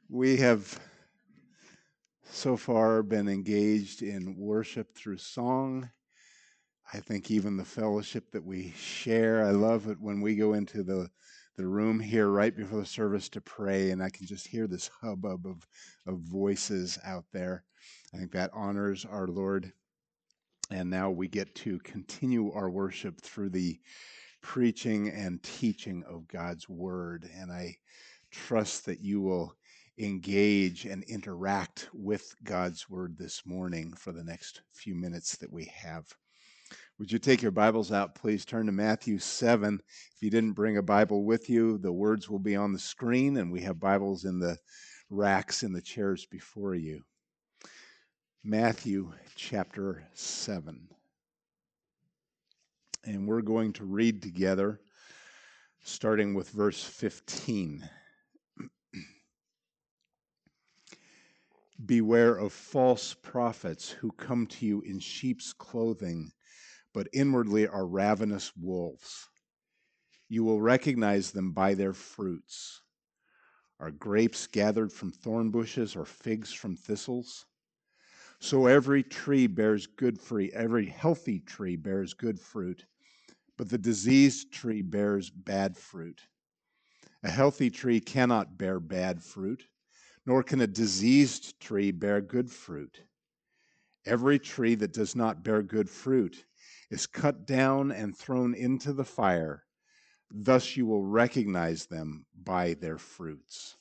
We have so far been engaged in worship through song. I think even the fellowship that we share, I love it when we go into the room here right before the service to pray, and I can just hear this hubbub of voices out there. I think that honors our Lord. And now we get to continue our worship through the preaching and teaching of God's word. And I trust that you will engage and interact with God's word this morning for the next few minutes that we have. Would you take your Bibles out, please? Turn to Matthew 7. If you didn't bring a Bible with you, the words will be on the screen, and we have Bibles in the racks in the chairs before you. Matthew chapter 7. And we're going to read together, starting with verse 15. Beware of false prophets who come to you in sheep's clothing, but inwardly are ravenous wolves. You will recognize them by their fruits. Are grapes gathered from thorn bushes or figs from thistles? So every tree bears good fruit, every healthy tree bears good fruit, but the diseased tree bears bad fruit. A healthy tree cannot bear bad fruit, nor can a diseased tree bear good fruit. Every tree that does not bear good fruit is cut down and thrown into the fire. Thus you will recognize them by their fruits.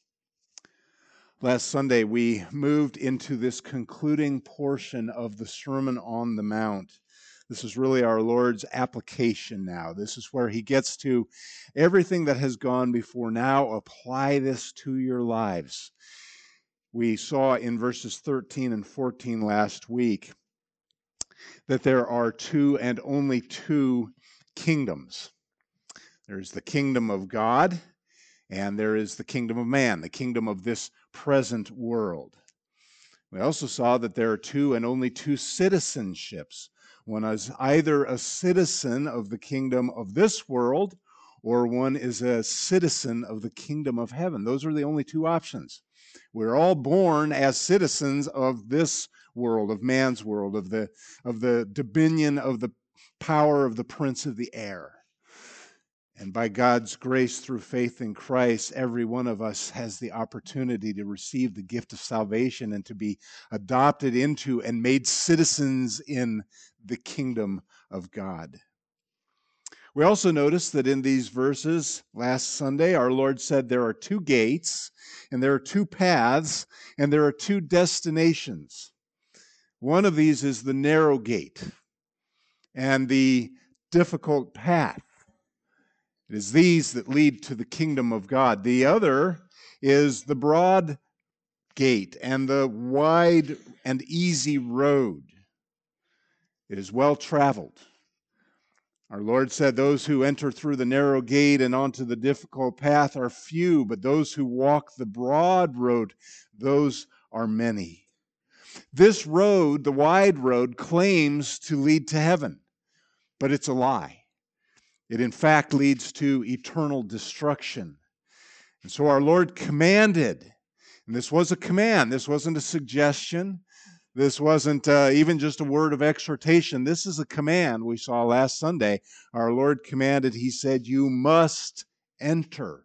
Last Sunday, we moved into this concluding portion of the Sermon on the Mount. This is really our Lord's application now. This is where he gets to everything that has gone before. Now apply this to your lives. We saw in verses 13 and 14 last week that there are two and only two kingdoms. There's the kingdom of God, and there is the kingdom of man, the kingdom of this present world. We also saw that there are two and only two citizenships. One is either a citizen of the kingdom of this world, or one is a citizen of the kingdom of heaven. Those are the only two options. We're all born as citizens of this world, of man's world, of the dominion of the power of the prince of the air. And by God's grace through faith in Christ, every one of us has the opportunity to receive the gift of salvation and to be adopted into and made citizens in the kingdom of God. We also noticed that in these verses last Sunday, our Lord said there are two gates, and there are two paths, and there are two destinations. One of these is the narrow gate and the difficult path. It is these that lead to the kingdom of God. The other is the broad gate and the wide and easy road. It is well traveled. Our Lord said those who enter through the narrow gate and onto the difficult path are few, but those who walk the broad road, those are many. This road, the wide road, claims to lead to heaven, but it's a lie. It in fact leads to eternal destruction. And so our Lord commanded, and this was a command, this wasn't a suggestion, this wasn't even just a word of exhortation, this is a command we saw last Sunday. Our Lord commanded, he said, you must enter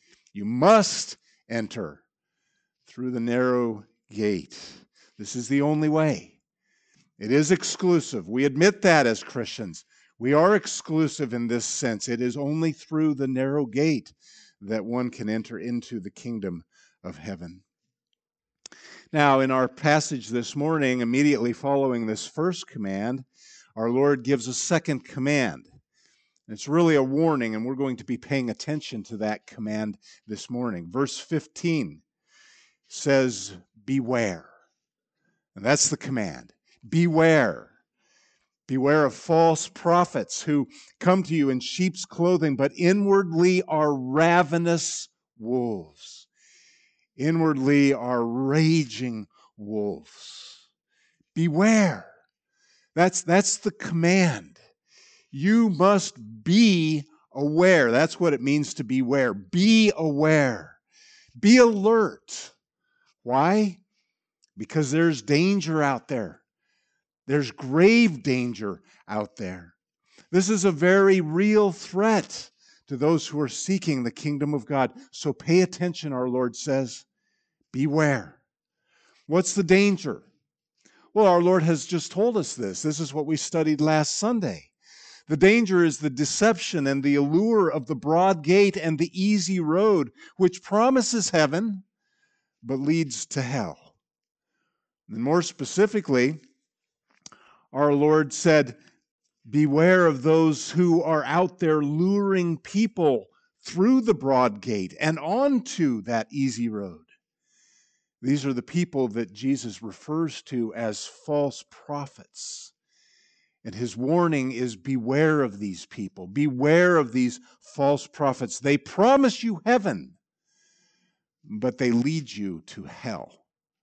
through the narrow gate. This is the only way. It is exclusive. We admit that as Christians. We are exclusive in this sense. It is only through the narrow gate that one can enter into the kingdom of heaven. Now, in our passage this morning, immediately following this first command, our Lord gives a second command. It's really a warning, and we're going to be paying attention to that command this morning. Verse 15 says, beware. And that's the command. Beware. Beware of false prophets who come to you in sheep's clothing, but inwardly are ravenous wolves. Inwardly are raging wolves. Beware. That's the command. You must be aware. That's what it means to beware. Be aware. Be alert. Why? Because there's danger out there. There's grave danger out there. This is a very real threat to those who are seeking the kingdom of God. So pay attention, our Lord says. Beware. What's the danger? Well, our Lord has just told us this. This is what we studied last Sunday. The danger is the deception and the allure of the broad gate and the easy road, which promises heaven, but leads to hell. And more specifically, our Lord said, beware of those who are out there luring people through the broad gate and onto that easy road. These are the people that Jesus refers to as false prophets. And his warning is beware of these people. Beware of these false prophets. They promise you heaven, but they lead you to hell.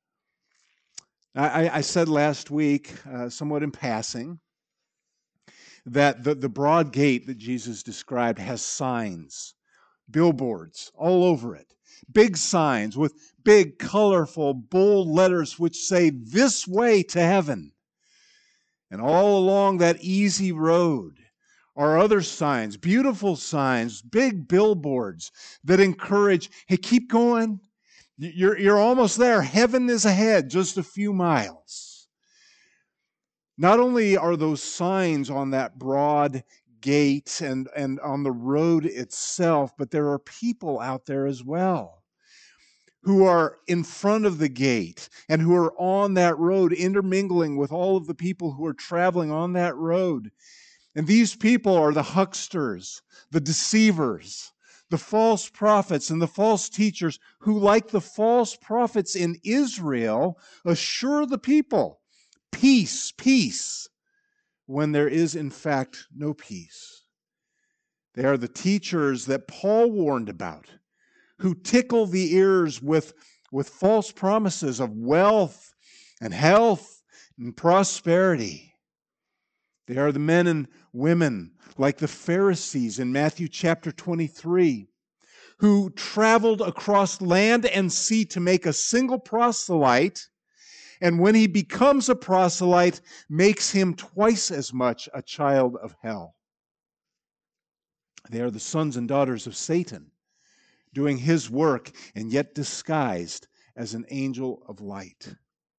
I said last week, somewhat in passing, that the broad gate that Jesus described has signs, billboards all over it. Big signs with big, colorful, bold letters which say, "This way to heaven." And all along that easy road are other signs, beautiful signs, big billboards that encourage, hey, keep going. You're almost there. Heaven is ahead, just a few miles. Not only are those signs on that broad gate and on the road itself, but there are people out there as well who are in front of the gate and who are on that road, intermingling with all of the people who are traveling on that road. And these people are the hucksters, the deceivers, the false prophets and the false teachers who, like the false prophets in Israel, assure the people, peace, peace, when there is in fact no peace. They are the teachers that Paul warned about, who tickle the ears with false promises of wealth and health and prosperity. They are the men and women like the Pharisees in Matthew chapter 23, who traveled across land and sea to make a single proselyte, and when he becomes a proselyte, makes him twice as much a child of hell. They are the sons and daughters of Satan, doing his work and yet disguised as an angel of light.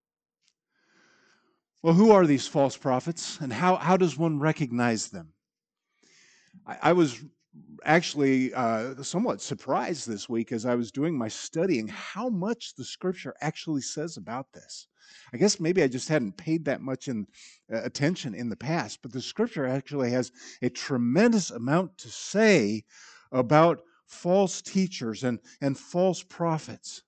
Well, who are these false prophets, and how does one recognize them? I was actually somewhat surprised this week as I was doing my studying how much the Scripture actually says about this. I guess maybe I just hadn't paid that much attention in the past, but the Scripture actually has a tremendous amount to say about false teachers and false prophets.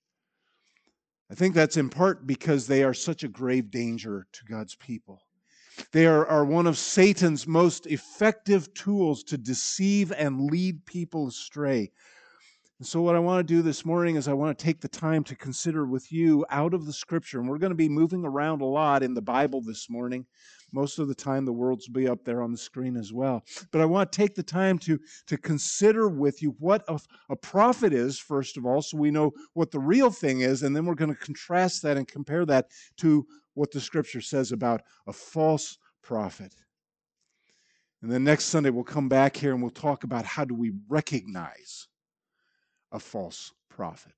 I think that's in part because they are such a grave danger to God's people. They are one of Satan's most effective tools to deceive and lead people astray. And so what I want to do this morning is I want to take the time to consider with you out of the Scripture. And we're going to be moving around a lot in the Bible this morning. Most of the time the words will be up there on the screen as well. But I want to take the time to consider with you what a prophet is, first of all, so we know what the real thing is. And then we're going to contrast that and compare that to what the Scripture says about a false prophet. And then next Sunday we'll come back here and we'll talk about how do we recognize a false prophet.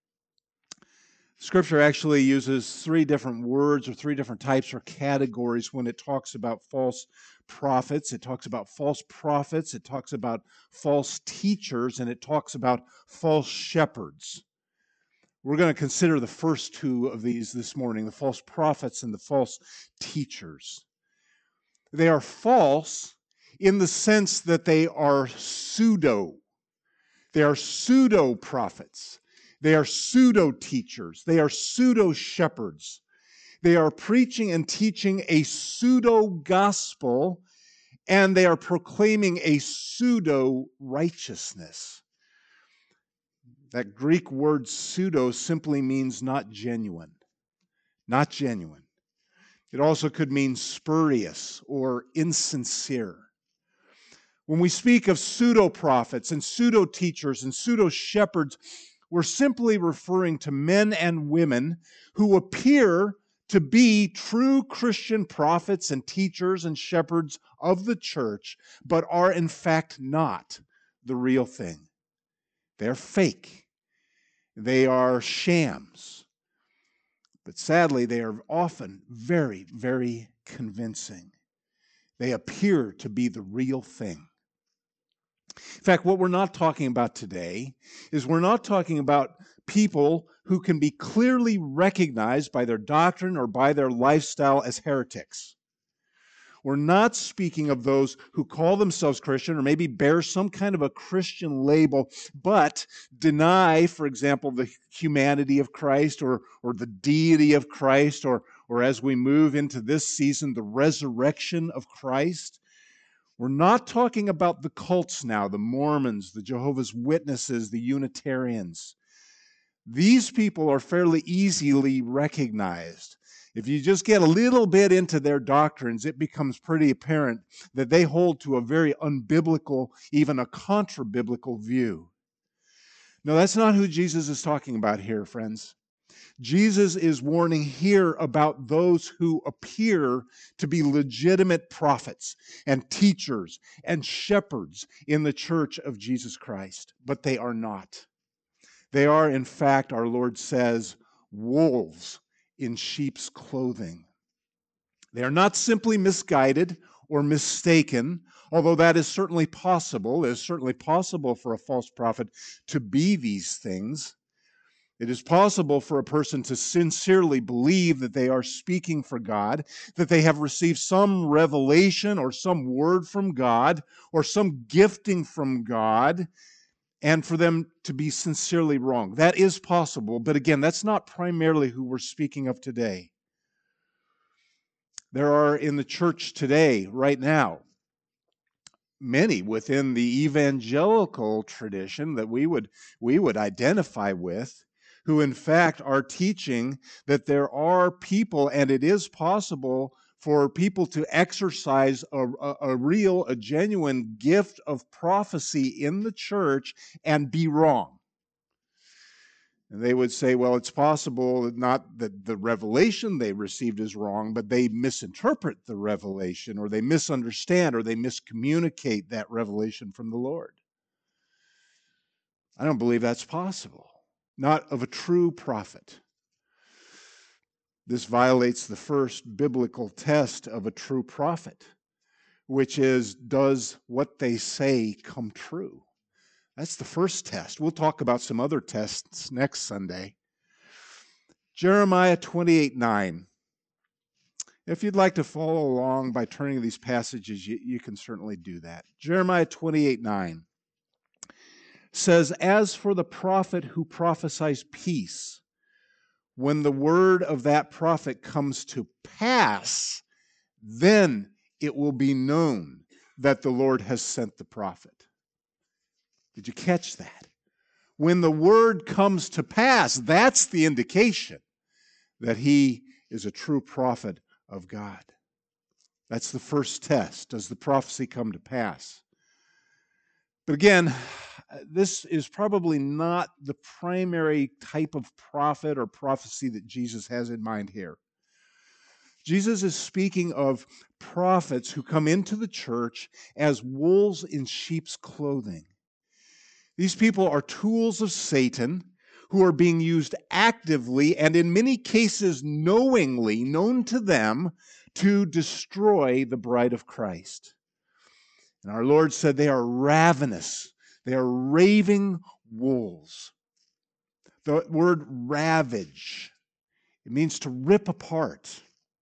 Scripture actually uses three different words or three different types or categories when it talks about false prophets. It talks about false prophets, it talks about false teachers, and it talks about false shepherds. We're going to consider the first two of these this morning, the false prophets and the false teachers. They are false in the sense that they are pseudo. They are pseudo-prophets. They are pseudo-teachers. They are pseudo-shepherds. They are preaching and teaching a pseudo-gospel, and they are proclaiming a pseudo-righteousness. That Greek word pseudo simply means not genuine. Not genuine. It also could mean spurious or insincere. When we speak of pseudo-prophets and pseudo-teachers and pseudo-shepherds, we're simply referring to men and women who appear to be true Christian prophets and teachers and shepherds of the church, but are in fact not the real thing. They're fake. They are shams. But sadly, they are often very, very convincing. They appear to be the real thing. In fact, what we're not talking about today is we're not talking about people who can be clearly recognized by their doctrine or by their lifestyle as heretics. We're not speaking of those who call themselves Christian or maybe bear some kind of a Christian label, but deny, for example, the humanity of Christ or the deity of Christ, or as we move into this season, the resurrection of Christ. We're not talking about the cults now, the Mormons, the Jehovah's Witnesses, the Unitarians. These people are fairly easily recognized. If you just get a little bit into their doctrines, it becomes pretty apparent that they hold to a very unbiblical, even a contra-biblical view. No, that's not who Jesus is talking about here, friends. Jesus is warning here about those who appear to be legitimate prophets and teachers and shepherds in the church of Jesus Christ, but they are not. They are, in fact, our Lord says, wolves in sheep's clothing. They are not simply misguided or mistaken, although that is certainly possible. It is certainly possible for a false prophet to be these things. It is possible for a person to sincerely believe that they are speaking for God, that they have received some revelation or some word from God or some gifting from God, and for them to be sincerely wrong. That is possible, but again, that's not primarily who we're speaking of today. There are in the church today, right now, many within the evangelical tradition that we would identify with, who in fact are teaching that there are people, and it is possible for people to exercise a genuine gift of prophecy in the church and be wrong. And they would say, well, it's possible not that the revelation they received is wrong, but they misinterpret the revelation, or they misunderstand, or they miscommunicate that revelation from the Lord. I don't believe that's possible. Not of a true prophet. This violates the first biblical test of a true prophet, which is, does what they say come true? That's the first test. We'll talk about some other tests next Sunday. Jeremiah 28:9. If you'd like to follow along by turning to these passages, you can certainly do that. Jeremiah 28:9 says, as for the prophet who prophesies peace, when the word of that prophet comes to pass, then it will be known that the Lord has sent the prophet. Did you catch that? When the word comes to pass, that's the indication that he is a true prophet of God. That's the first test. Does the prophecy come to pass? But again, this is probably not the primary type of prophet or prophecy that Jesus has in mind here. Jesus is speaking of prophets who come into the church as wolves in sheep's clothing. These people are tools of Satan who are being used actively and in many cases knowingly, known to them, to destroy the bride of Christ. And our Lord said they are ravenous. They are raving wolves. The word ravage, it means to rip apart.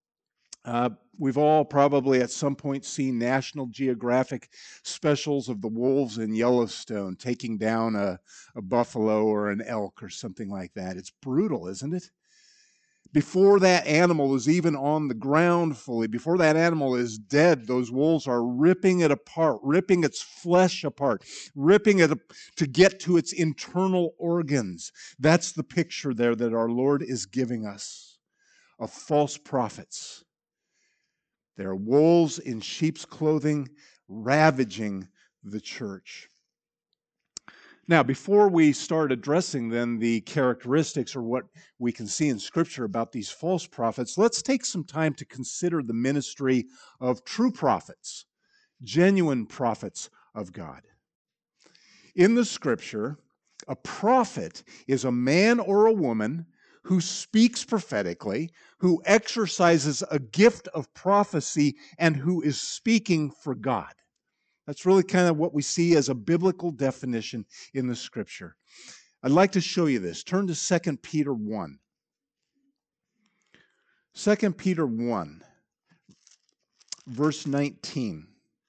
We've all probably at some point seen National Geographic specials of the wolves in Yellowstone taking down a buffalo or an elk or something like that. It's brutal, isn't it? Before that animal is even on the ground fully, before that animal is dead, those wolves are ripping it apart, ripping its flesh apart, ripping it to get to its internal organs. That's the picture there that our Lord is giving us of false prophets. They're wolves in sheep's clothing, ravaging the church. Now, before we start addressing then the characteristics or what we can see in Scripture about these false prophets, let's take some time to consider the ministry of true prophets, genuine prophets of God. In the Scripture, a prophet is a man or a woman who speaks prophetically, who exercises a gift of prophecy, and who is speaking for God. That's really kind of what we see as a biblical definition in the Scripture. I'd like to show you this. Turn to 2 Peter 1. 2 Peter 1, verse 19.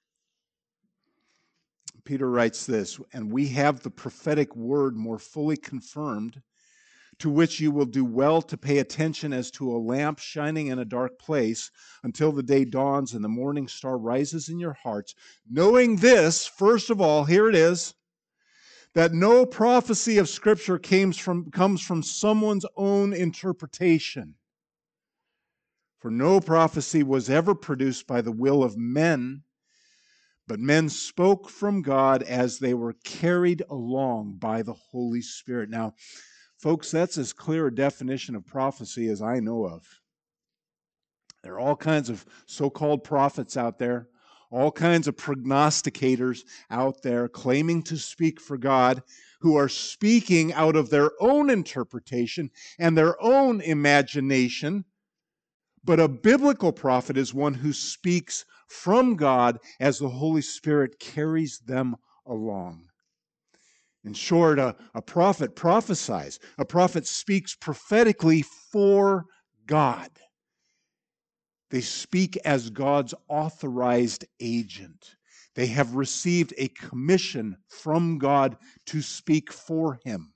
Peter writes this, "And we have the prophetic word more fully confirmed, to which you will do well to pay attention as to a lamp shining in a dark place until the day dawns and the morning star rises in your hearts. Knowing this, first of all," here it is, "that no prophecy of Scripture comes from someone's own interpretation. For no prophecy was ever produced by the will of men, but men spoke from God as they were carried along by the Holy Spirit." Now, folks, that's as clear a definition of prophecy as I know of. There are all kinds of so-called prophets out there, all kinds of prognosticators out there claiming to speak for God, who are speaking out of their own interpretation and their own imagination. But a biblical prophet is one who speaks from God as the Holy Spirit carries them along. In short, a prophet prophesies. A prophet speaks prophetically for God. They speak as God's authorized agent. They have received a commission from God to speak for Him.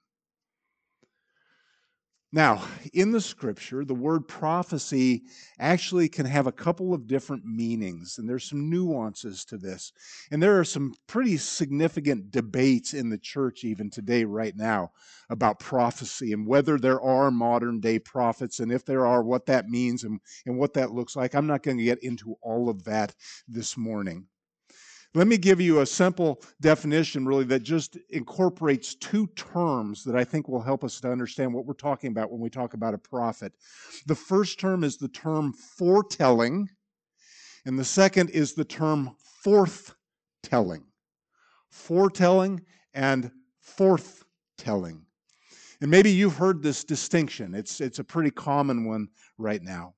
Now, in the Scripture, the word prophecy actually can have a couple of different meanings, and there's some nuances to this. And there are some pretty significant debates in the church even today, right now, about prophecy and whether there are modern-day prophets, and if there are, what that means and what that looks like. I'm not going to get into all of that this morning. Let me give you a simple definition, really, that just incorporates two terms that I think will help us to understand what we're talking about when we talk about a prophet. The first term is the term foretelling, and the second is the term forthtelling. Foretelling and forthtelling. And maybe you've heard this distinction. It's a pretty common one right now.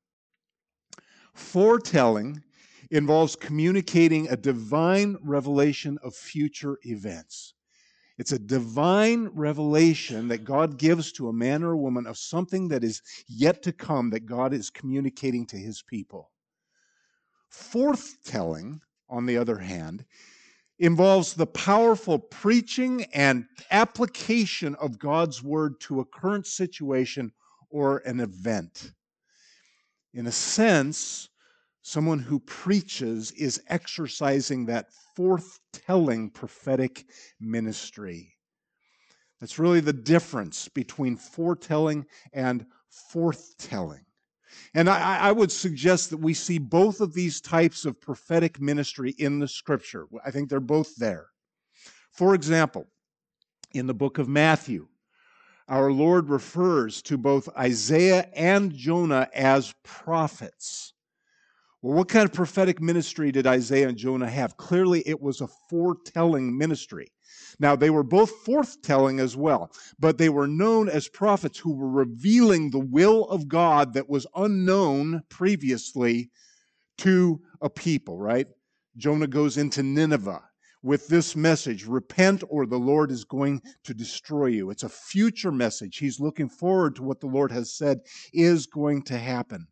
Foretelling involves communicating a divine revelation of future events. It's a divine revelation that God gives to a man or a woman of something that is yet to come that God is communicating to His people. Forthtelling, on the other hand, involves the powerful preaching and application of God's word to a current situation or an event. In a sense, someone who preaches is exercising that forthtelling prophetic ministry. That's really the difference between foretelling and forthtelling. And I would suggest that we see both of these types of prophetic ministry in the Scripture. I think they're both there. For example, in the book of Matthew, our Lord refers to both Isaiah and Jonah as prophets. Well, what kind of prophetic ministry did Isaiah and Jonah have? Clearly, it was a foretelling ministry. Now, they were both forthtelling as well, but they were known as prophets who were revealing the will of God that was unknown previously to a people, right? Jonah goes into Nineveh with this message: repent or the Lord is going to destroy you. It's a future message. He's looking forward to what the Lord has said is going to happen.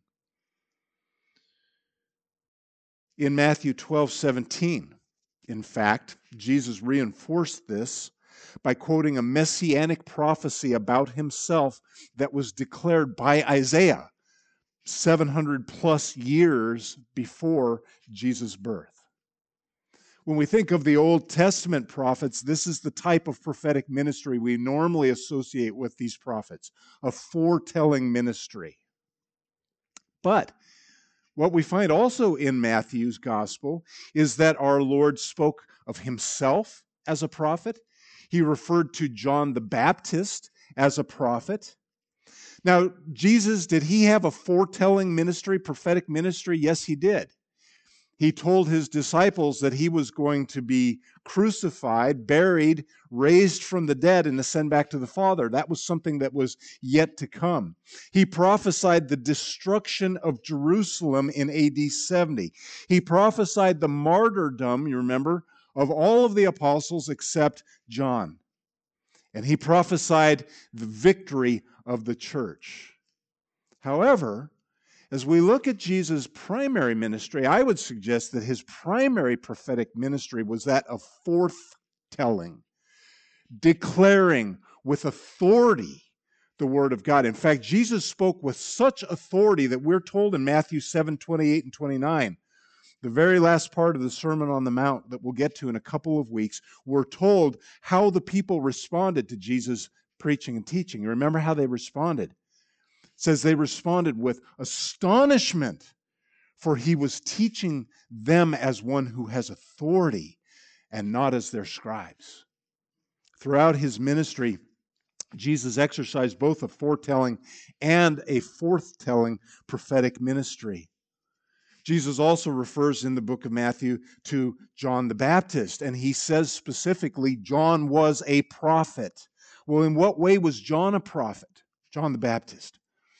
In Matthew 12:17, in fact, Jesus reinforced this by quoting a messianic prophecy about himself that was declared by Isaiah 700 plus years before Jesus' birth. When we think of the Old Testament prophets, this is the type of prophetic ministry we normally associate with these prophets, a foretelling ministry. But what we find also in Matthew's gospel is that our Lord spoke of himself as a prophet. He referred to John the Baptist as a prophet. Now, Jesus, did he have a foretelling ministry, prophetic ministry? Yes, he did. He told his disciples that he was going to be crucified, buried, raised from the dead, and ascend back to the Father. That was something that was yet to come. He prophesied the destruction of Jerusalem in AD 70. He prophesied the martyrdom, you remember, of all of the apostles except John. And he prophesied the victory of the church. However, as we look at Jesus' primary ministry, I would suggest that his primary prophetic ministry was that of forthtelling, declaring with authority the Word of God. In fact, Jesus spoke with such authority that we're told in Matthew 7:28 and 29, the very last part of the Sermon on the Mount that we'll get to in a couple of weeks, we're told how the people responded to Jesus' preaching and teaching. You remember how they responded? It says they responded with astonishment, for he was teaching them as one who has authority and not as their scribes. Throughout his ministry, Jesus exercised both a foretelling and a forthtelling prophetic ministry. Jesus also refers in the book of Matthew to John the Baptist, and he says specifically, John was a prophet. Well, in what way was John a prophet? John the Baptist.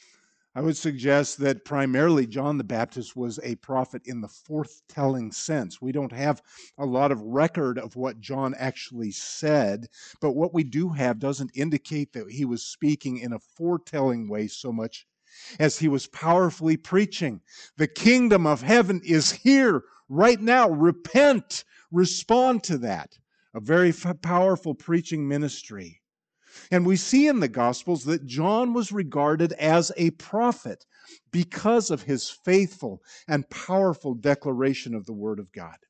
I would suggest that primarily John the Baptist was a prophet in the forthtelling sense. We don't have a lot of record of what John actually said, but what we do have doesn't indicate that he was speaking in a foretelling way so much as he was powerfully preaching. The kingdom of heaven is here right now. Repent, respond to that. A very powerful preaching ministry. And we see in the Gospels that John was regarded as a prophet because of his faithful and powerful declaration of the Word of God.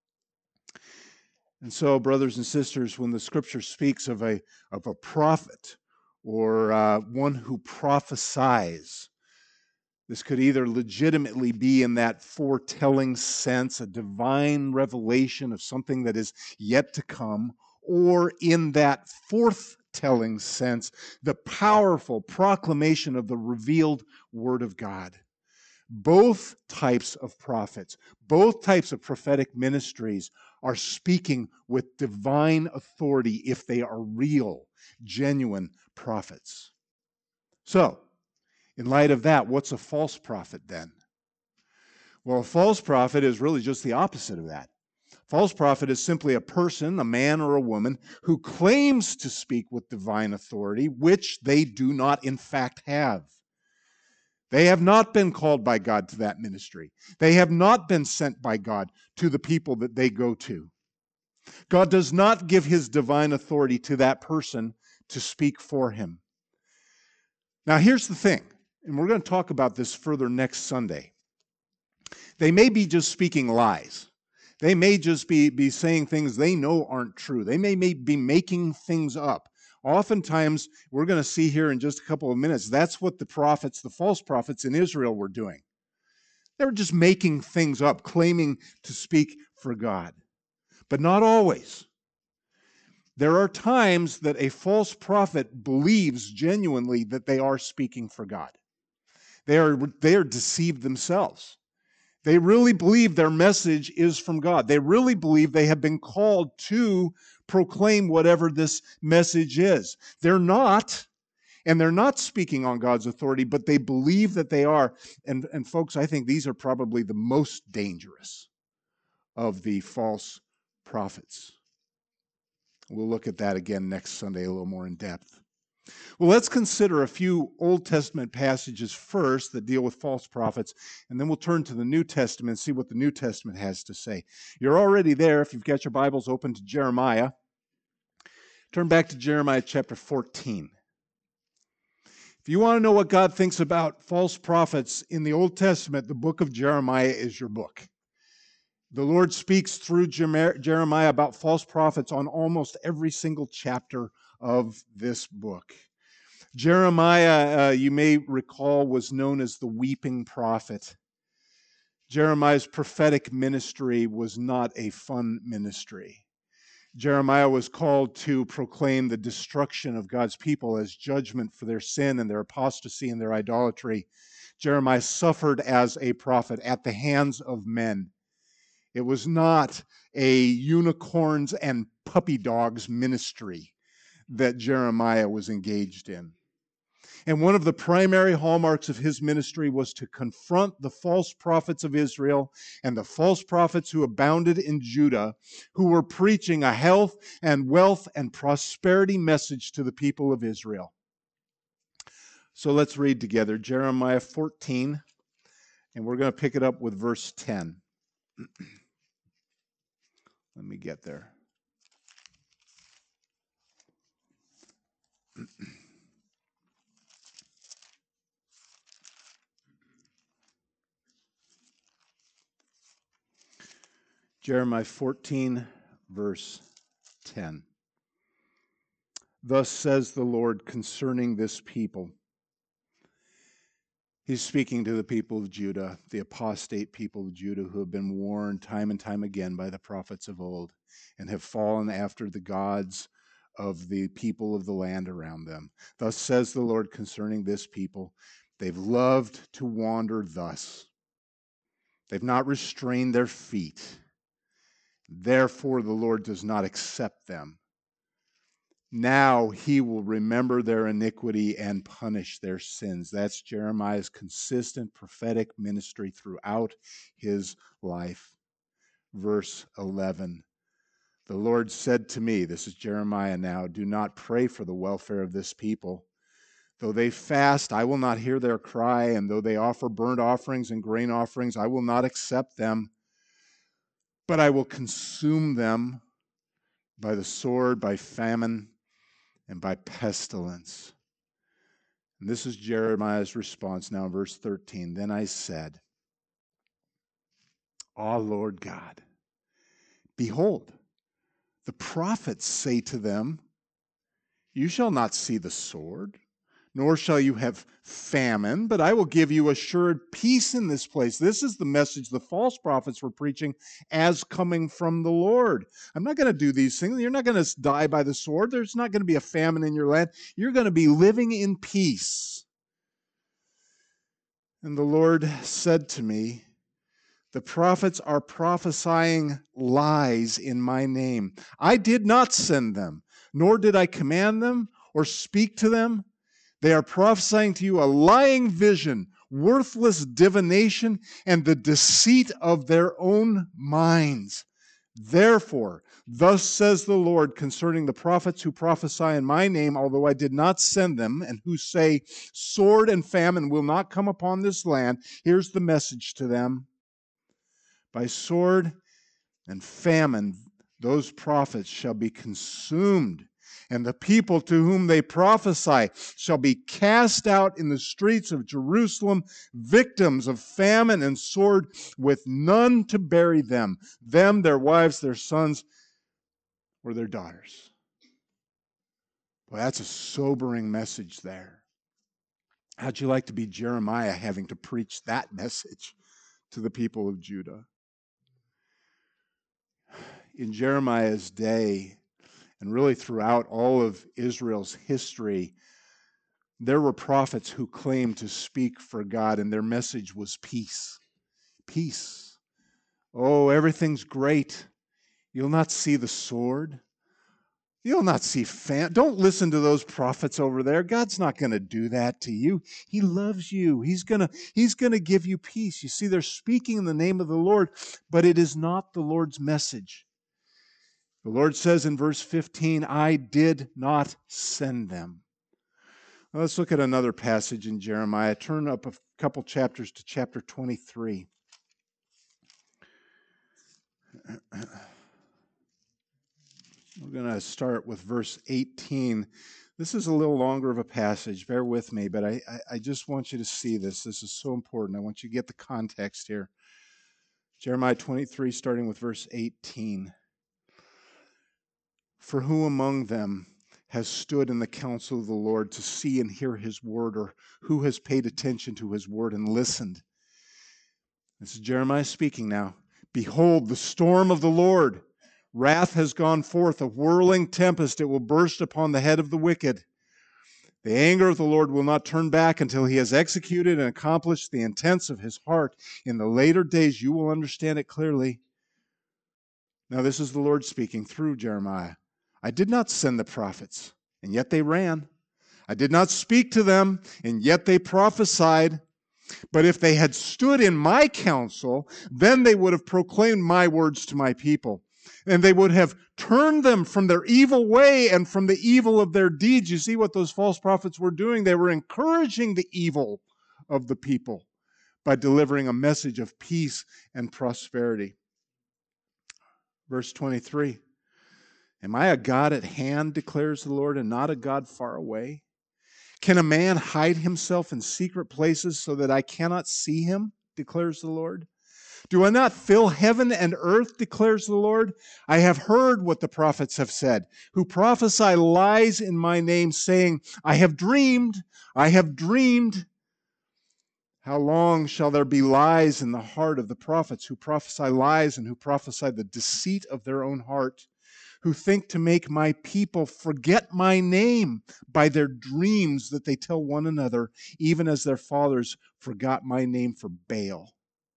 And so, brothers and sisters, when the Scripture speaks of a prophet or one who prophesies, this could either legitimately be in that foretelling sense, a divine revelation of something that is yet to come, or in that forthtelling sense, the powerful proclamation of the revealed Word of God. Both types of prophets, both types of prophetic ministries are speaking with divine authority if they are real, genuine prophets. So, in light of that, what's a false prophet then? Well, a false prophet is really just the opposite of that. False prophet is simply a person, a man or a woman, who claims to speak with divine authority, which they do not in fact have. They have not been called by God to that ministry. They have not been sent by God to the people that they go to. God does not give his divine authority to that person to speak for him. Now, here's the thing, and we're going to talk about this further next Sunday. They may be just speaking lies. They may just be saying things they know aren't true. They may be making things up. Oftentimes, we're going to see here in just a couple of minutes, that's what the prophets, the false prophets in Israel were doing. They were just making things up, claiming to speak for God. But not always. There are times that a false prophet believes genuinely that they are speaking for God. They are deceived themselves. They really believe their message is from God. They really believe they have been called to proclaim whatever this message is. They're not, and they're not speaking on God's authority, but they believe that they are. And folks, I think these are probably the most dangerous of the false prophets. We'll look at that again next Sunday a little more in depth. Well, let's consider a few Old Testament passages first that deal with false prophets, and then we'll turn to the New Testament and see what the New Testament has to say. You're already there. If you've got your Bibles open to Jeremiah, turn back to Jeremiah chapter 14. If you want to know what God thinks about false prophets in the Old Testament, the book of Jeremiah is your book. The Lord speaks through Jeremiah about false prophets on almost every single chapter of this book. Jeremiah, you may recall, was known as the weeping prophet. Jeremiah's prophetic ministry was not a fun ministry. Jeremiah was called to proclaim the destruction of God's people as judgment for their sin and their apostasy and their idolatry. Jeremiah suffered as a prophet at the hands of men. It was not a unicorns and puppy dogs ministry that Jeremiah was engaged in. And one of the primary hallmarks of his ministry was to confront the false prophets of Israel and the false prophets who abounded in Judah, who were preaching a health and wealth and prosperity message to the people of Israel. So let's read together Jeremiah 14, and we're going to pick it up with verse 10. Let me get there. Jeremiah 14, verse 10. Thus says the Lord concerning this people. He's speaking to the people of Judah, the apostate people of Judah who have been warned time and time again by the prophets of old and have fallen after the gods of the people of the land around them. Thus says the Lord concerning this people, they've loved to wander thus. They've not restrained their feet. Therefore, the Lord does not accept them. Now he will remember their iniquity and punish their sins. That's Jeremiah's consistent prophetic ministry throughout his life. Verse 11. The Lord said to me, this is Jeremiah now, do not pray for the welfare of this people. Though they fast, I will not hear their cry, and though they offer burnt offerings and grain offerings, I will not accept them. But I will consume them by the sword, by famine, and by pestilence. And this is Jeremiah's response now in verse 13. Then I said, Ah, Lord God, behold, the prophets say to them, you shall not see the sword, nor shall you have famine, but I will give you assured peace in this place. This is the message the false prophets were preaching as coming from the Lord. I'm not going to do these things. You're not going to die by the sword. There's not going to be a famine in your land. You're going to be living in peace. And the Lord said to me, the prophets are prophesying lies in my name. I did not send them, nor did I command them or speak to them. They are prophesying to you a lying vision, worthless divination, and the deceit of their own minds. Therefore, thus says the Lord concerning the prophets who prophesy in my name, although I did not send them, and who say, sword and famine will not come upon this land. Here's the message to them. By sword and famine, those prophets shall be consumed, and the people to whom they prophesy shall be cast out in the streets of Jerusalem, victims of famine and sword, with none to bury them, their wives, their sons, or their daughters. Well, that's a sobering message there. How'd you like to be Jeremiah having to preach that message to the people of Judah? In Jeremiah's day, and really throughout all of Israel's history, there were prophets who claimed to speak for God, and their message was peace. Peace. Oh, everything's great. You'll not see the sword. You'll not see famine. Don't listen to those prophets over there. God's not going to do that to you. He loves you. He's going to give you peace. You see, they're speaking in the name of the Lord, but it is not the Lord's message. The Lord says in verse 15, I did not send them. Well, let's look at another passage in Jeremiah. Turn up a couple chapters to chapter 23. We're going to start with verse 18. This is a little longer of a passage. Bear with me, but I just want you to see this. This is so important. I want you to get the context here. Jeremiah 23, starting with verse 18. For who among them has stood in the counsel of the Lord to see and hear his word, or who has paid attention to his word and listened? This is Jeremiah speaking now. Behold, the storm of the Lord Wrath has gone forth, a whirling tempest. It will burst upon the head of the wicked. The anger of the Lord will not turn back until he has executed and accomplished the intents of his heart. In the later days, you will understand it clearly. Now, this is the Lord speaking through Jeremiah. I did not send the prophets, and yet they ran. I did not speak to them, and yet they prophesied. But if they had stood in my counsel, then they would have proclaimed my words to my people. And they would have turned them from their evil way and from the evil of their deeds. You see what those false prophets were doing? They were encouraging the evil of the people by delivering a message of peace and prosperity. Verse 23, am I a God at hand, declares the Lord, and not a God far away? Can a man hide himself in secret places so that I cannot see him, declares the Lord? Do I not fill heaven and earth, declares the Lord? I have heard what the prophets have said, who prophesy lies in my name, saying, I have dreamed, I have dreamed. How long shall there be lies in the heart of the prophets who prophesy lies and who prophesy the deceit of their own heart, who think to make my people forget my name by their dreams that they tell one another, even as their fathers forgot my name for Baal?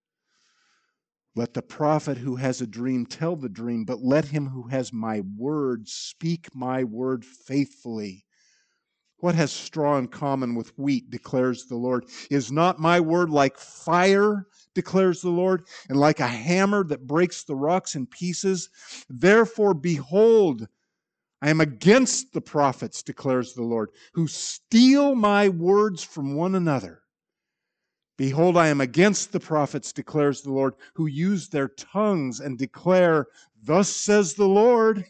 Let the prophet who has a dream tell the dream, but let him who has my word speak my word faithfully. What has straw in common with wheat, declares the Lord? Is not my word like fire, declares the Lord, and like a hammer that breaks the rocks in pieces? Therefore, behold, I am against the prophets, declares the Lord, who steal my words from one another. Behold, I am against the prophets, declares the Lord, who use their tongues and declare, thus says the Lord.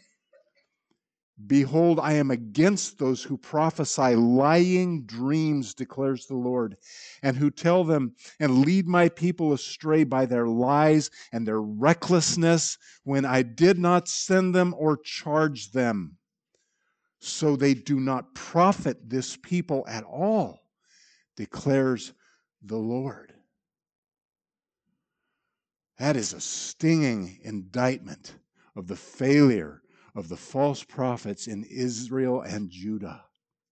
Behold, I am against those who prophesy lying dreams, declares the Lord, and who tell them and lead my people astray by their lies and their recklessness when I did not send them or charge them. So they do not profit this people at all, declares the Lord. That is a stinging indictment of the failure of the false prophets in Israel and Judah.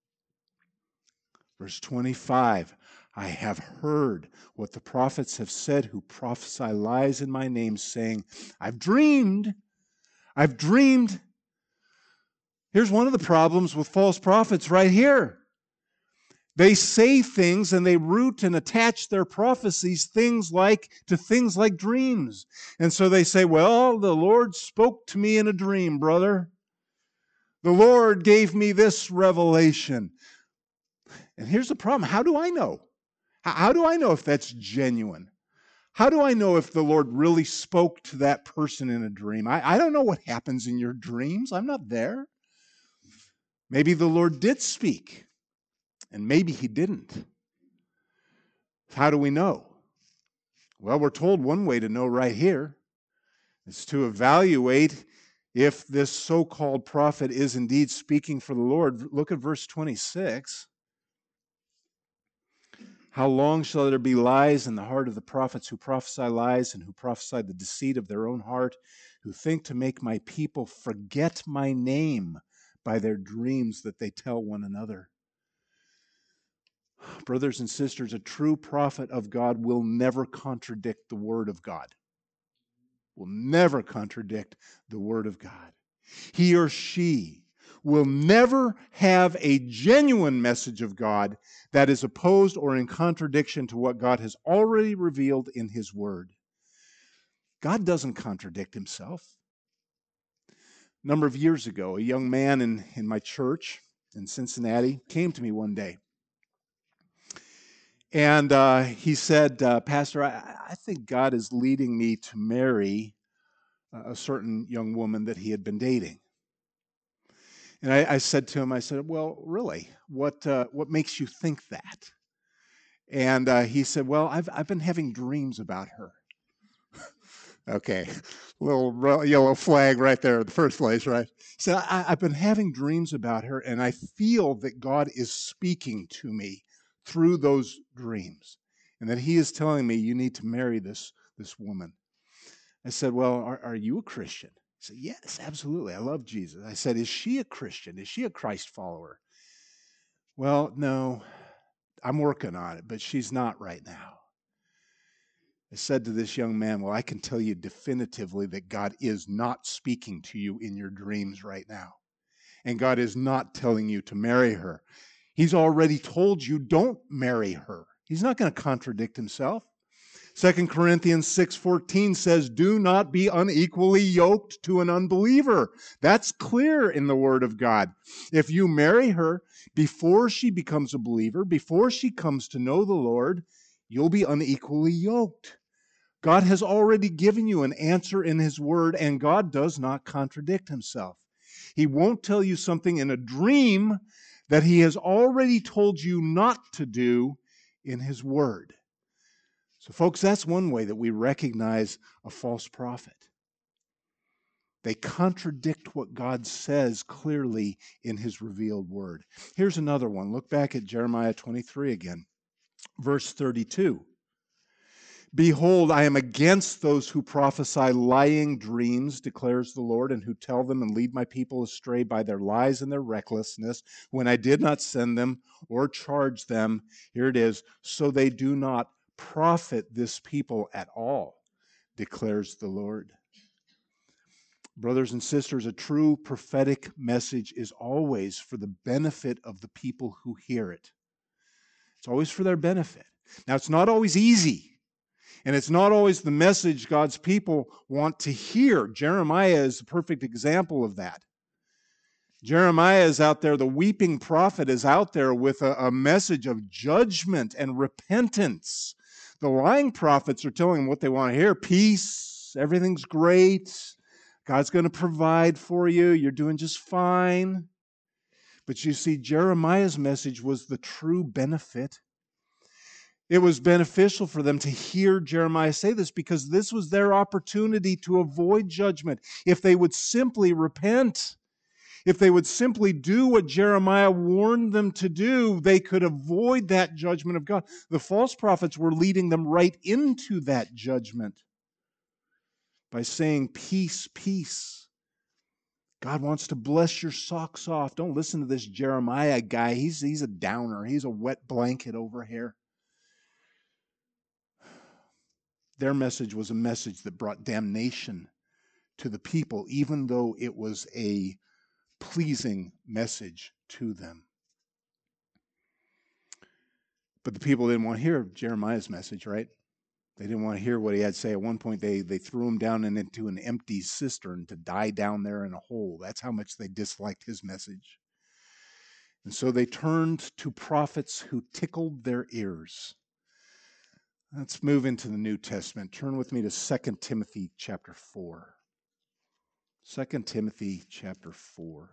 Verse 25, I have heard what the prophets have said who prophesy lies in my name, saying, I've dreamed. I've dreamed. Here's one of the problems with false prophets right here. They say things and they root and attach their prophecies to things like dreams. And so they say, well, the Lord spoke to me in a dream, brother. The Lord gave me this revelation. And here's the problem. How do I know? How do I know if that's genuine? How do I know if the Lord really spoke to that person in a dream? I don't know what happens in your dreams. I'm not there. Maybe the Lord did speak, and maybe he didn't. How do we know? Well, we're told one way to know right here is to evaluate if this so-called prophet is indeed speaking for the Lord. Look at verse 26. How long shall there be lies in the heart of the prophets who prophesy lies and who prophesy the deceit of their own heart, who think to make my people forget my name by their dreams that they tell one another? Brothers and sisters, a true prophet of God will never contradict the word of God. Will never contradict the word of God. He or she will never have a genuine message of God that is opposed or in contradiction to what God has already revealed in his word. God doesn't contradict himself. A number of years ago, a young man in my church in Cincinnati came to me one day. And he said, Pastor, I think God is leading me to marry a certain young woman that he had been dating. And I said to him, I said, well, really, what makes you think that? And he said, well, I've been having dreams about her. Okay, little yellow flag right there in the first place, right? He said, I've been having dreams about her, and I feel that God is speaking to me through those dreams, and that he is telling me you need to marry this woman. I said, well, are you a Christian? said, yes, absolutely. I love Jesus. I said, is she a Christian? Is she a Christ follower? Well, no, I'm working on it, but she's not right now. I said to this young man, well, I can tell you definitively that God is not speaking to you in your dreams right now. And God is not telling you to marry her. He's already told you don't marry her. He's not going to contradict himself. 2 Corinthians 6:14 says, do not be unequally yoked to an unbeliever. That's clear in the Word of God. If you marry her before she becomes a believer, before she comes to know the Lord, you'll be unequally yoked. God has already given you an answer in His Word, and God does not contradict Himself. He won't tell you something in a dream that He has already told you not to do in His Word. So, folks, that's one way that we recognize a false prophet. They contradict what God says clearly in His revealed Word. Here's another one. Look back at Jeremiah 23 again, verse 32. Behold, I am against those who prophesy lying dreams, declares the Lord, and who tell them and lead my people astray by their lies and their recklessness, when I did not send them or charge them. Here it is, so they do not profit this people at all, declares the Lord. Brothers and sisters, a true prophetic message is always for the benefit of the people who hear it. It's always for their benefit. Now, it's not always easy. And it's not always the message God's people want to hear. Jeremiah is a perfect example of that. Jeremiah is out there, the weeping prophet is out there with a message of judgment and repentance. The lying prophets are telling them what they want to hear. Peace, everything's great, God's going to provide for you, you're doing just fine. But you see, Jeremiah's message was the true benefit. It was beneficial for them to hear Jeremiah say this because this was their opportunity to avoid judgment. If they would simply repent, if they would simply do what Jeremiah warned them to do, they could avoid that judgment of God. The false prophets were leading them right into that judgment by saying, peace, peace. God wants to bless your socks off. Don't listen to this Jeremiah guy. He's a downer. He's a wet blanket over here. Their message was a message that brought damnation to the people, even though it was a pleasing message to them. But the people didn't want to hear Jeremiah's message, right? They didn't want to hear what he had to say. At one point, they threw him down into an empty cistern to die down there in a hole. That's how much they disliked his message. And so they turned to prophets who tickled their ears. Let's move into the New Testament. Turn with me to 2 Timothy chapter 4. 2 Timothy chapter 4.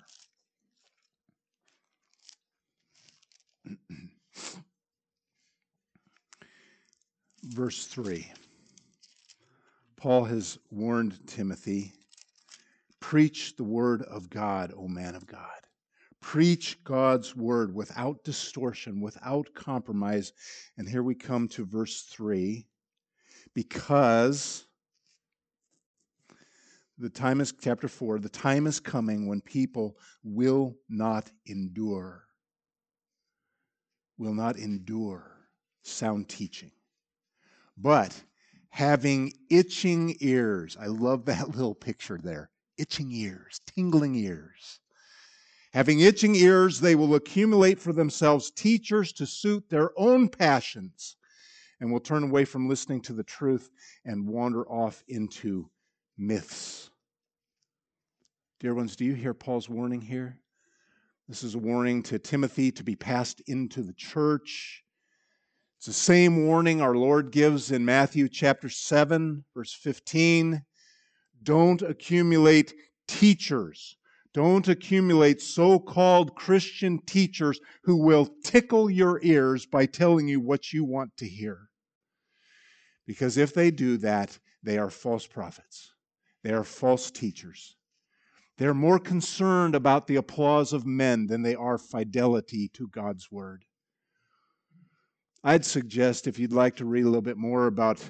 Verse 3. Paul has warned Timothy, preach the word of God, O man of God. Preach God's word without distortion, without compromise. And here we come to verse 3. Because the time is, chapter 4, the time is coming when people will not endure sound teaching, but having itching ears. I love that little picture there. Itching ears, tingling ears. Having itching ears, they will accumulate for themselves teachers to suit their own passions, and will turn away from listening to the truth and wander off into myths. Dear ones, do you hear Paul's warning here? This is a warning to Timothy to be passed into the church. It's the same warning our Lord gives in Matthew chapter 7, verse 15. Don't accumulate teachers. Don't accumulate so-called Christian teachers who will tickle your ears by telling you what you want to hear. Because if they do that, they are false prophets. They are false teachers. They're more concerned about the applause of men than they are fidelity to God's word. I'd suggest, if you'd like to read a little bit more about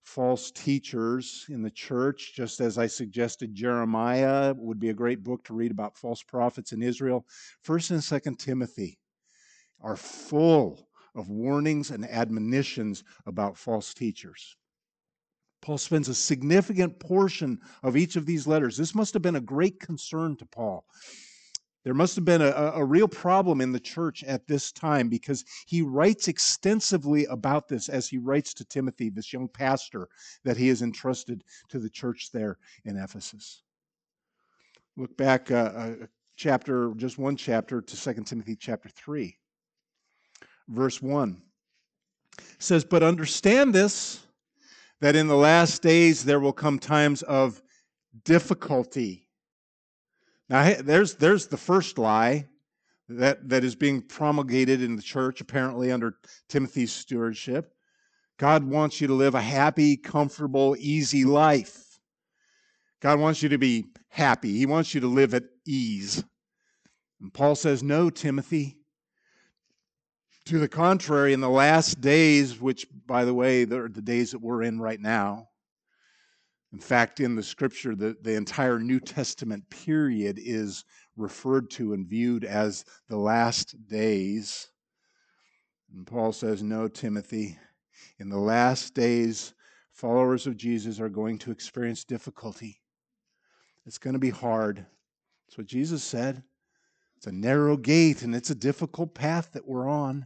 false teachers in the church, just as I suggested Jeremiah would be a great book to read about false prophets in Israel. 1st and 2nd Timothy are full of warnings and admonitions about false teachers. Paul spends a significant portion of each of these letters. This must have been a great concern to Paul. There must have been a real problem in the church at this time, because he writes extensively about this as he writes to Timothy, this young pastor that he has entrusted to the church there in Ephesus. Look back just one chapter to 2 Timothy chapter 3. Verse 1 says, "But understand this, that in the last days there will come times of difficulty." Now, there's the first lie that is being promulgated in the church, apparently under Timothy's stewardship. God wants you to live a happy, comfortable, easy life. God wants you to be happy. He wants you to live at ease. And Paul says, no, Timothy. To the contrary, in the last days, which, by the way, they're the days that we're in right now. In fact, in the Scripture, the entire New Testament period is referred to and viewed as the last days. And Paul says, no, Timothy, in the last days, followers of Jesus are going to experience difficulty. It's going to be hard. That's what Jesus said. It's a narrow gate, and it's a difficult path that we're on.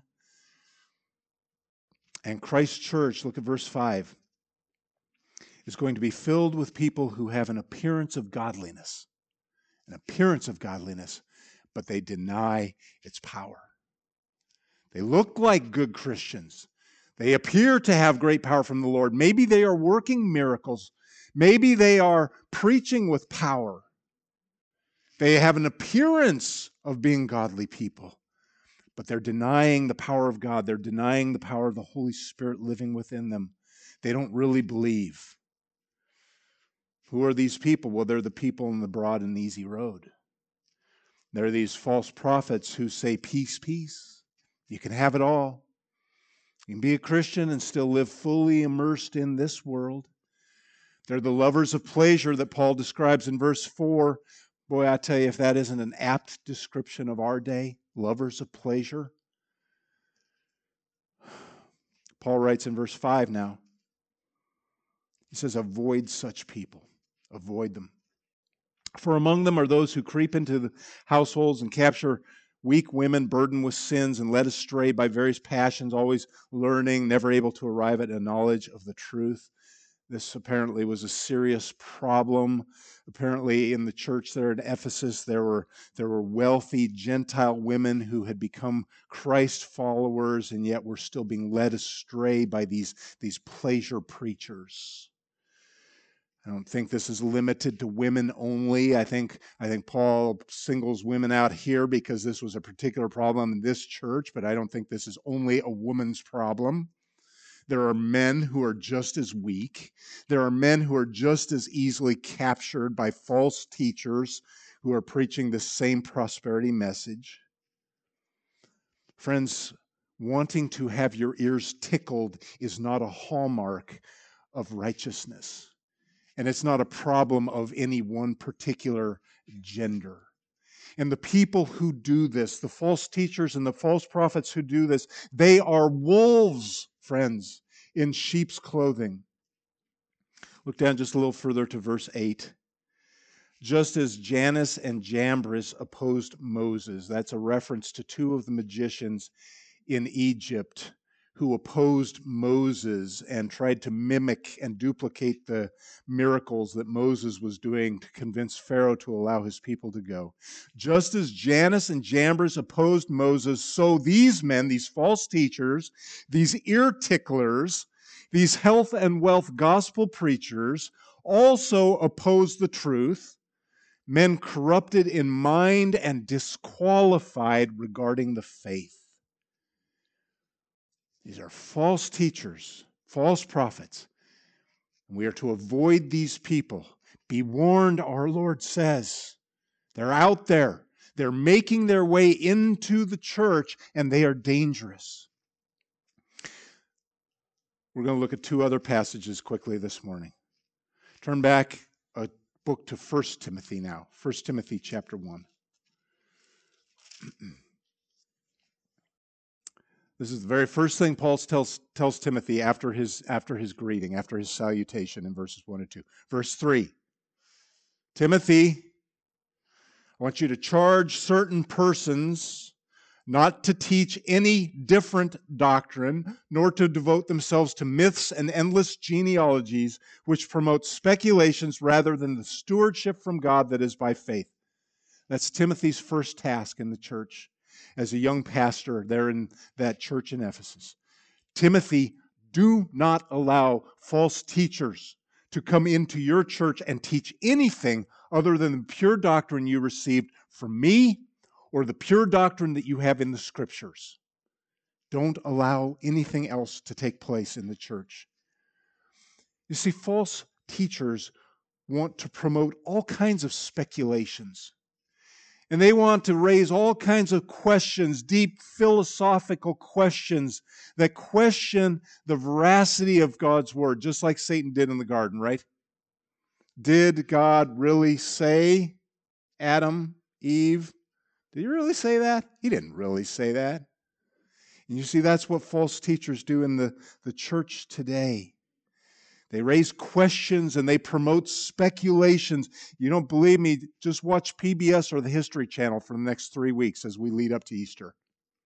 And Christ's church, look at verse 5, is going to be filled with people who have an appearance of godliness, but they deny its power. They look like good Christians. They appear to have great power from the Lord. Maybe they are working miracles. Maybe they are preaching with power. They have an appearance of being godly people, but they're denying the power of God. They're denying the power of the Holy Spirit living within them. They don't really believe. Who are these people? Well, they're the people in the broad and easy road. They're these false prophets who say, peace, peace. You can have it all. You can be a Christian and still live fully immersed in this world. They're the lovers of pleasure that Paul describes in verse 4. Boy, I tell you, if that isn't an apt description of our day, lovers of pleasure. Paul writes in verse 5 now. He says, avoid such people. Avoid them. For among them are those who creep into the households and capture weak women burdened with sins and led astray by various passions, always learning, never able to arrive at a knowledge of the truth. This apparently was a serious problem. Apparently in the church there in Ephesus, there were wealthy Gentile women who had become Christ followers and yet were still being led astray by these pleasure preachers. I don't think this is limited to women only. I think Paul singles women out here because this was a particular problem in this church, but I don't think this is only a woman's problem. There are men who are just as weak. There are men who are just as easily captured by false teachers who are preaching the same prosperity message. Friends, wanting to have your ears tickled is not a hallmark of righteousness. And it's not a problem of any one particular gender. And the people who do this, the false teachers and the false prophets who do this, they are wolves, friends, in sheep's clothing. Look down just a little further to verse 8. Just as Jannes and Jambres opposed Moses, that's a reference to two of the magicians in Egypt who opposed Moses and tried to mimic and duplicate the miracles that Moses was doing to convince Pharaoh to allow his people to go. Just as Jannes and Jambres opposed Moses, so these men, these false teachers, these ear ticklers, these health and wealth gospel preachers also oppose the truth, men corrupted in mind and disqualified regarding the faith. These are false teachers, false prophets. We are to avoid these people. Be warned, our Lord says. They're out there. They're making their way into the church, and they are dangerous. We're going to look at two other passages quickly this morning. Turn back a book to 1 Timothy now. 1 Timothy chapter 1. This is the very first thing Paul tells Timothy after his greeting, after his salutation in verses 1 and 2. Verse 3. Timothy, I want you to charge certain persons not to teach any different doctrine, nor to devote themselves to myths and endless genealogies, which promote speculations rather than the stewardship from God that is by faith. That's Timothy's first task in the church as a young pastor there in that church in Ephesus. Timothy, do not allow false teachers to come into your church and teach anything other than the pure doctrine you received from me or the pure doctrine that you have in the Scriptures. Don't allow anything else to take place in the church. You see, false teachers want to promote all kinds of speculations. And they want to raise all kinds of questions, deep philosophical questions that question the veracity of God's word, just like Satan did in the garden, right? Did God really say, Adam, Eve? Did he really say that? He didn't really say that. And you see, that's what false teachers do in the church today. They raise questions and they promote speculations. You don't believe me? Just watch PBS or the History Channel for the next 3 weeks as we lead up to Easter.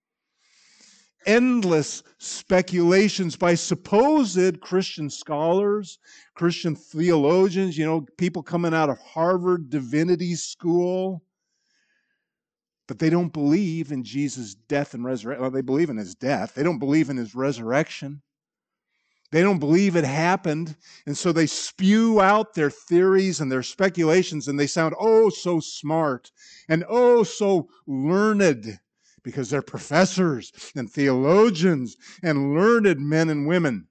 Endless speculations by supposed Christian scholars, Christian theologians, people coming out of Harvard Divinity School. But they don't believe in Jesus' death and resurrection. Well, they believe in his death. They don't believe in his resurrection. They don't believe it happened, and so they spew out their theories and their speculations, and they sound so smart and so learned because they're professors and theologians and learned men and women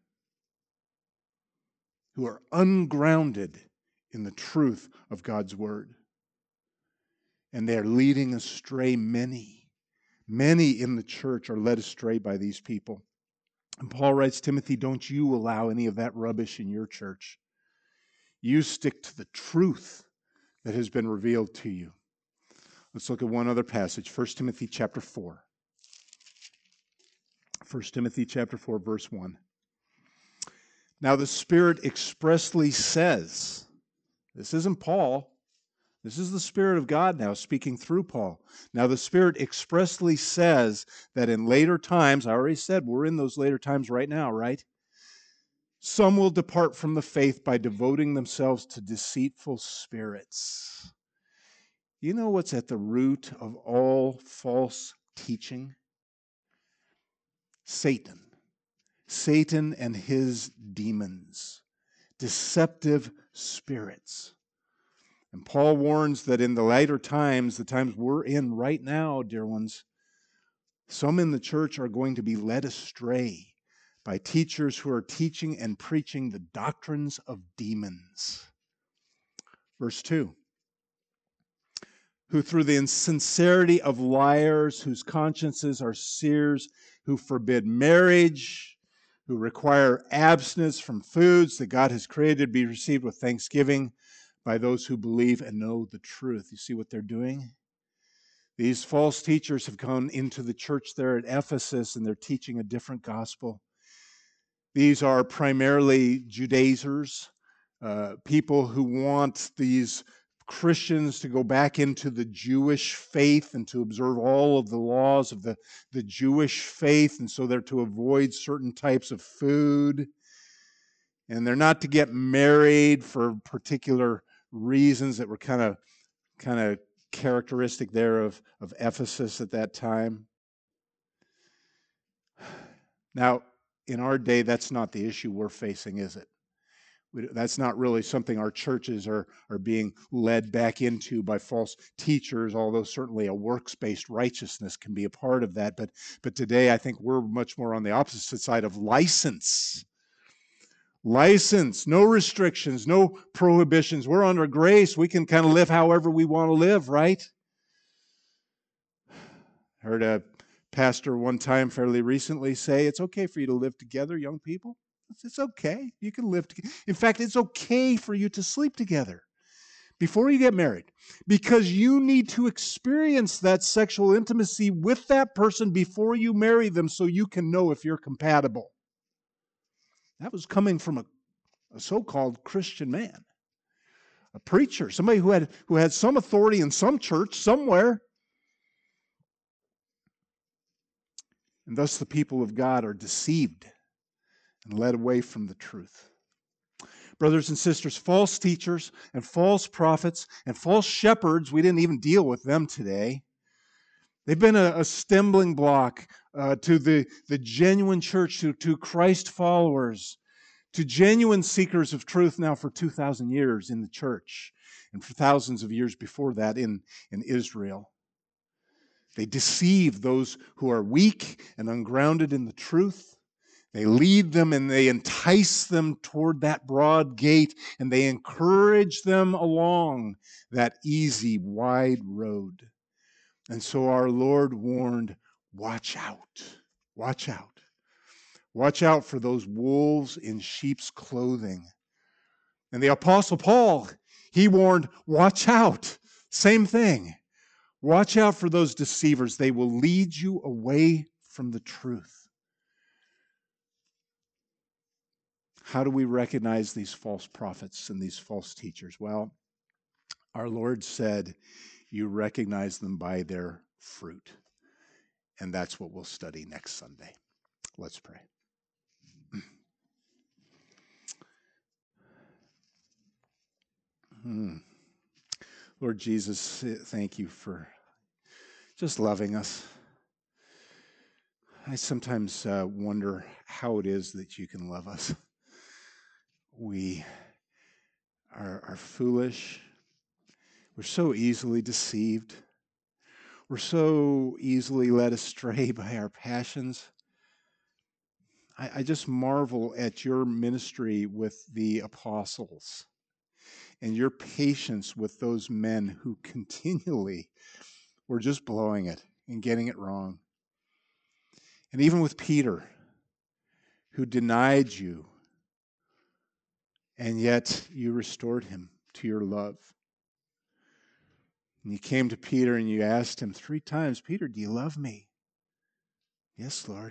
who are ungrounded in the truth of God's word. And they're leading astray many. Many in the church are led astray by these people. And Paul writes, Timothy, don't you allow any of that rubbish in your church. You stick to the truth that has been revealed to you. Let's look at one other passage, 1 Timothy chapter 4. 1 Timothy chapter 4, verse 1. Now the Spirit expressly says, this isn't Paul, this is the Spirit of God now speaking through Paul. Now the Spirit expressly says that in later times, I already said we're in those later times right now, right? Some will depart from the faith by devoting themselves to deceitful spirits. You know what's at the root of all false teaching? Satan. Satan and his demons. Deceptive spirits. And Paul warns that in the later times, the times we're in right now, dear ones, some in the church are going to be led astray by teachers who are teaching and preaching the doctrines of demons. Verse 2. Who through the insincerity of liars, whose consciences are sears, who forbid marriage, who require abstinence from foods that God has created to be received with thanksgiving by those who believe and know the truth. You see what they're doing? These false teachers have come into the church there at Ephesus, and they're teaching a different gospel. These are primarily Judaizers, people who want these Christians to go back into the Jewish faith and to observe all of the laws of the Jewish faith, and so they're to avoid certain types of food. And they're not to get married for particular reasons that were kind of characteristic there of Ephesus at that time. Now, in our day, that's not the issue we're facing, is it? That's not really something our churches are being led back into by false teachers, although certainly a works-based righteousness can be a part of that. But today, I think we're much more on the opposite side of license. License, no restrictions, no prohibitions. We're under grace. We can kind of live however we want to live, right? I heard a pastor one time fairly recently say, it's okay for you to live together, young people. It's okay. You can live together. In fact, it's okay for you to sleep together before you get married, because you need to experience that sexual intimacy with that person before you marry them so you can know if you're compatible. That was coming from a so-called Christian man, a preacher, somebody who had some authority in some church somewhere. And thus the people of God are deceived and led away from the truth. Brothers and sisters, false teachers and false prophets and false shepherds, we didn't even deal with them today. They've been a stumbling block to the genuine church, to Christ followers, to genuine seekers of truth now for 2,000 years in the church, and for thousands of years before that in Israel. They deceive those who are weak and ungrounded in the truth. They lead them and they entice them toward that broad gate, and they encourage them along that easy, wide road. And so our Lord warned, watch out, watch out. Watch out for those wolves in sheep's clothing. And the Apostle Paul, he warned, watch out. Same thing. Watch out for those deceivers. They will lead you away from the truth. How do we recognize these false prophets and these false teachers? Well, our Lord said, you recognize them by their fruit. And that's what we'll study next Sunday. Let's pray. Lord Jesus, thank you for just loving us. I sometimes wonder how it is that you can love us. We are foolish. We're so easily deceived. We're so easily led astray by our passions. I just marvel at your ministry with the apostles and your patience with those men who continually were just blowing it and getting it wrong. And even with Peter, who denied you, and yet you restored him to your love. And you came to Peter and you asked him 3 times, Peter, do you love me? Yes, Lord.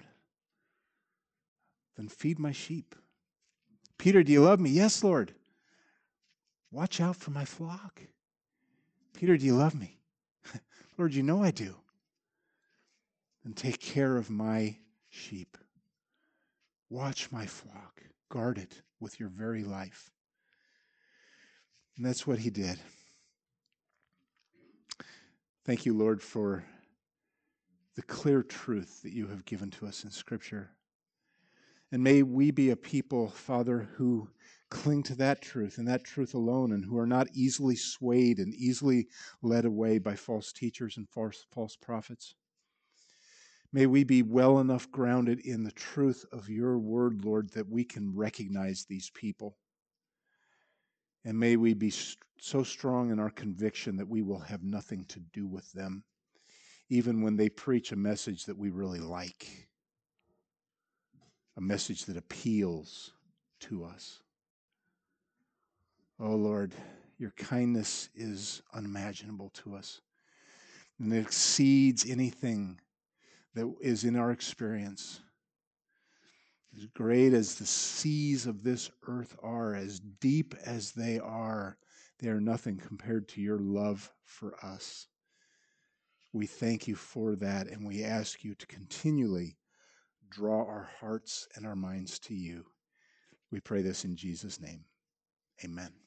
Then feed my sheep. Peter, do you love me? Yes, Lord. Watch out for my flock. Peter, do you love me? Lord, you know I do. Then take care of my sheep. Watch my flock. Guard it with your very life. And that's what he did. Thank you, Lord, for the clear truth that you have given to us in Scripture. And may we be a people, Father, who cling to that truth and that truth alone, and who are not easily swayed and easily led away by false teachers and false prophets. May we be well enough grounded in the truth of your word, Lord, that we can recognize these people. And may we be so strong in our conviction that we will have nothing to do with them, even when they preach a message that we really like, a message that appeals to us. Oh, Lord, your kindness is unimaginable to us, and it exceeds anything that is in our experience. As great as the seas of this earth are, as deep as they are nothing compared to your love for us. We thank you for that, and we ask you to continually draw our hearts and our minds to you. We pray this in Jesus' name. Amen.